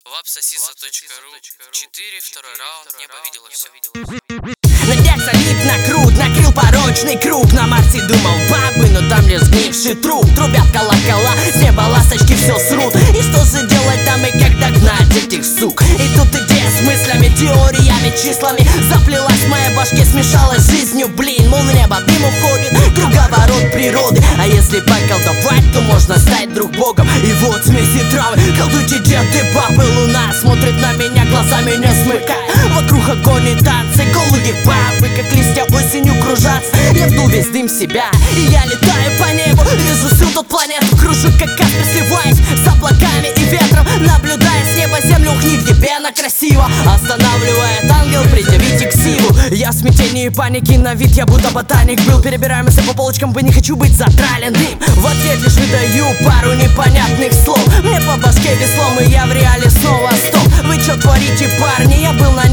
Вапсосиса.ру 4, второй раунд, небо видело все. Надег залип на крут, накрыл порочный круг. На Марсе думал бабы, но там лишь сгнивший труп. Трубят колокола, с неба ласточки все срут. И что же делать там и как догнать этих сук? И тут идея с мыслями, теориями, числами заплелась в моей башке, смешалась с жизнью. Блин, мол, небо дым уходит, круговорот природы. А если поколдовать, то можно стать друг богом. И вот смеси травы, колдуйте деды, бабы. Луна смотрит на меня, глазами не смыкая. Вокруг огонь и танцы, голуби, бабы, как листья осенью кружатся. Я вду весь дым себя, и я летаю по небу. Вижу всю тут планету, кружу как Каспер, сливаясь с облаками и ветром. Наблюдая с неба землю, ухни в небе, она красиво останавливает ангел, предъявите ксиву. Я в смятении и панике, на вид я будто ботаник был. Перебираю мысли по полочкам, бы не хочу быть затраленным. В ответ лишь выдаю пару непонятных слов. Мне по башке веслом, и я в реале снова стоп. Вы чё творите, парни? Я был на